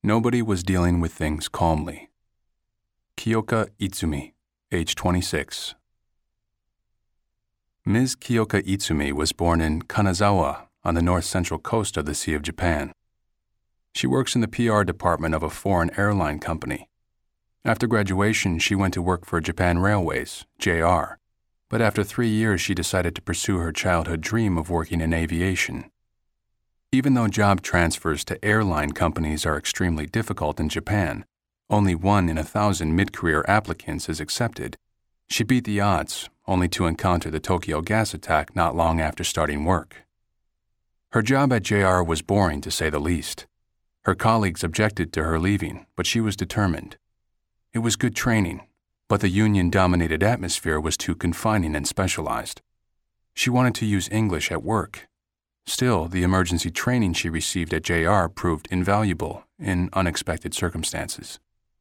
Nobody was dealing with things calmly. Kyoka Itsumi, age 26. Ms. Kyoka Itsumi was born in Kanazawa on the north-central coast of the Sea of Japan. She works in the PR department of a foreign airline company. After graduation, she went to work for Japan Railways, JR, but after 3 years she decided to pursue her childhood dream of working in aviation. Even though job transfers to airline companies are extremely difficult in Japan, only 1 in 1,000 mid-career applicants is accepted. She beat the odds, only to encounter the Tokyo gas attack not long after starting work. Her job at JR was boring, to say the least. Her colleagues objected to her leaving, but she was determined. It was good training, but the union-dominated atmosphere was too confining and specialized. She wanted to use English at work. Still, the emergency training she received at JR proved invaluable in unexpected circumstances.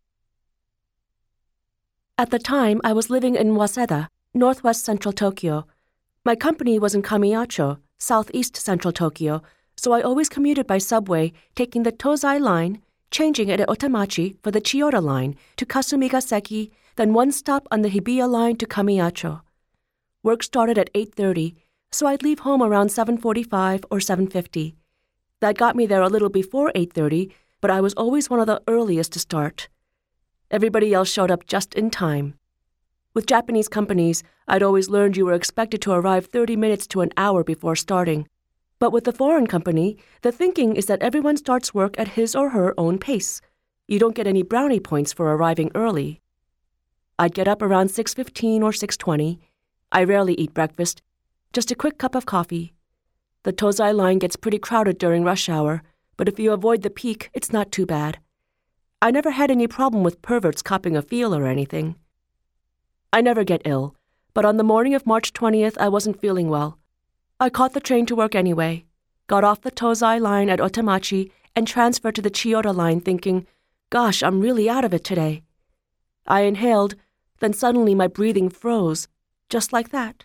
At the time, I was living in Waseda, northwest central Tokyo. My company was in Kamiyacho, southeast central Tokyo, so I always commuted by subway, taking the Tozai line, changing it at Otemachi for the Chiyoda line to Kasumigaseki, then one stop on the Hibiya line to Kamiyacho. Work started at 8:30, so I'd leave home around 7:45 or 7:50. That got me there a little before 8:30, but I was always one of the earliest to start. Everybody else showed up just in time. With Japanese companies, I'd always learned you were expected to arrive 30 minutes to an hour before starting. But with the foreign company, the thinking is that everyone starts work at his or her own pace. You don't get any brownie points for arriving early. I'd get up around 6:15 or 6:20. I rarely eat breakfast, just a quick cup of coffee. The Tozai line gets pretty crowded during rush hour, but if you avoid the peak, it's not too bad. I never had any problem with perverts copping a feel or anything. I never get ill, but on the morning of March 20th, I wasn't feeling well. I caught the train to work anyway, got off the Tozai line at Otemachi, and transferred to the Chiyoda line thinking, gosh, I'm really out of it today. I inhaled, then suddenly my breathing froze, just like that.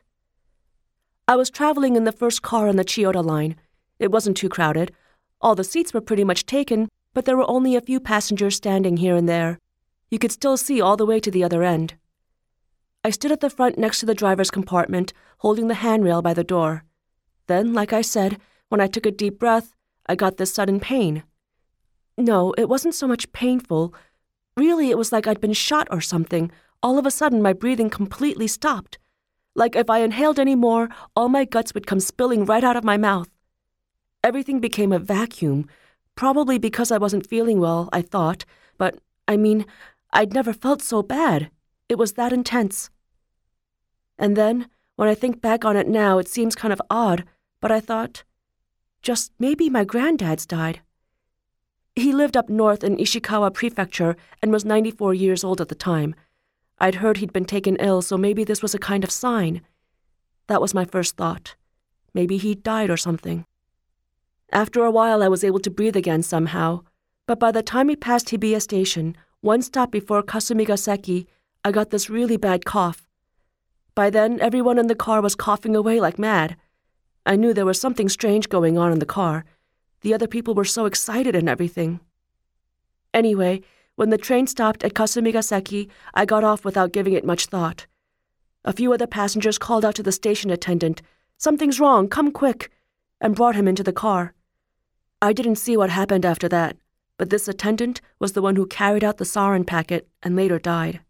I was traveling in the first car on the Chiyoda line. It wasn't too crowded. All the seats were pretty much taken, but there were only a few passengers standing here and there. You could still see all the way to the other end. I stood at the front next to the driver's compartment, holding the handrail by the door. Then, like I said, when I took a deep breath, I got this sudden pain. No, it wasn't so much painful. Really, it was like I'd been shot or something. All of a sudden, my breathing completely stopped. Like if I inhaled any more, all my guts would come spilling right out of my mouth. Everything became a vacuum, probably because I wasn't feeling well, I thought, but, I'd never felt so bad. It was that intense. And then, when I think back on it now, it seems kind of odd, but I thought, just maybe my granddad's died. He lived up north in Ishikawa Prefecture and was 94 years old at the time. I'd heard he'd been taken ill, so maybe this was a kind of sign. That was my first thought. Maybe he'd died or something. After a while, I was able to breathe again somehow, but by the time we passed Hibiya Station, one stop before Kasumigaseki, I got this really bad cough. By then, everyone in the car was coughing away like mad. I knew there was something strange going on in the car. The other people were so excited and everything. Anyway, when the train stopped at Kasumigaseki, I got off without giving it much thought. A few other passengers called out to the station attendant, "Something's wrong, come quick," and brought him into the car. I didn't see what happened after that, but this attendant was the one who carried out the sarin packet and later died.